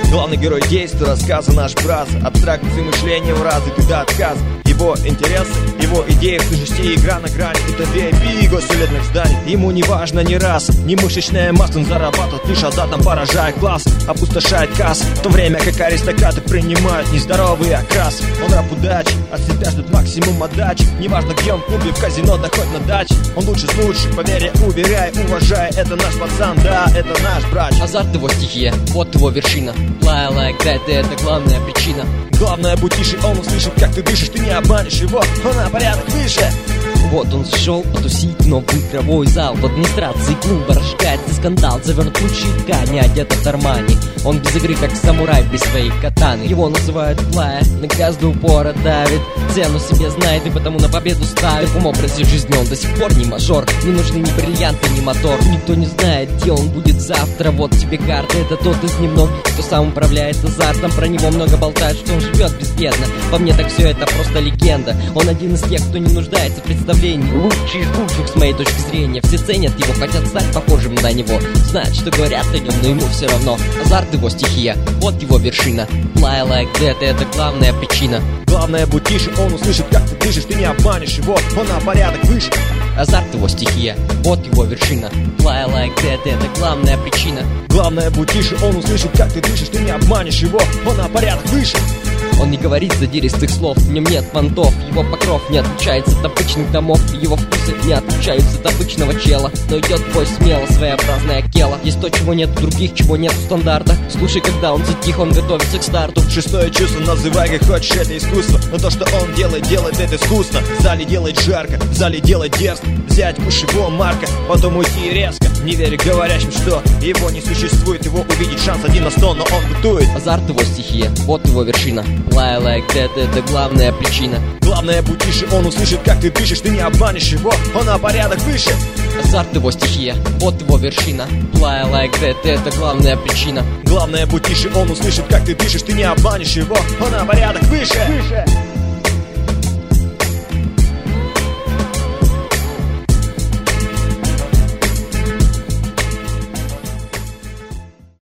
Главный герой действия рассказа наш брат. Абстракции мышления в разы ты до отказа. Его интересы, его идеи в сущности игра на грани. Это VIP госуследных зданий. Ему не важно ни раса, ни мышечная масса. Он зарабатывает лишь азартом, поражая класс, опустошает касс, в то время как аристократы принимают нездоровый окрас. Он раб удачи, от себя ждет максимум отдачи. Неважно где он, в клубе, в казино, да хоть на даче. Он лучше с лучших, поверь, уверяй, уважай. Это наш пацан, да, это наш брат. Азарт его стихия, вот его вершина. Fly like that, это главная причина. Главное, будь тише, он услышит, как ты дышишь. Ты не обманешь его, он на порядок выше. Вот он зашел потусить в новый игровой зал. В администрации клуба разжигается скандал. Завернут в лучшие ткани, одет от Армани. Он без игры, как самурай без своей катаны. Его называют флая, на газ до упора давит. Цену себе знает и потому на победу ставит. В таком образе жизни он до сих пор не мажор. Не нужны ни бриллианты, ни мотор. Никто не знает, где он будет завтра. Вот тебе карта, это тот из немногих, кто сам управляет азартом. Про него много болтают, что он живет безбедно. По мне так все это просто легенда. Он один из тех, кто не нуждается в представлении. Лучший из лучших с моей точки зрения. Все ценят его, хотят стать похожим на него. Знают, что говорят о нем, но ему все равно. Азарт его стихия, вот его вершина. Fly like that, это главная причина. Главное, будь тише, он услышит, как ты дышишь. Ты не обманешь его, он на порядок выше. Азарт его стихия, вот его вершина. Fly like that, это главная причина. Главное, будь тише, он услышит, как ты дышишь. Ты не обманешь его, он на порядок выше. Он не говорит задиристых слов, в нем нет понтов. Его покров не отличается от обычных домов. Его вкусы не отличаются от обычного чела. Но идет бой смело, своеобразное кело. Есть то, чего нет у других, чего нет в стандартах. Слушай, когда он затих, он готовится к старту. Шестое чувство, называй как хочешь, это искусство. Но то, что он делает, делает это искусно. В зале делает жарко, в зале делает дерзко. Взять куш его Марка, потом уйти резко. Не веря говорящим, что его не существует. Его увидеть шанс 1 на 100, но он бытует. Азарт его стихия, вот его вершина. Fly like that, это главная причина. Главное, будь тише, он услышит, как ты дышишь. Ты не обманешь его, он на порядок выше. Азарт его стихия, вот его вершина. Fly like that, это главная причина. Главное, будь тише, он услышит, как ты дышишь. Ты не обманешь его, он на порядок выше.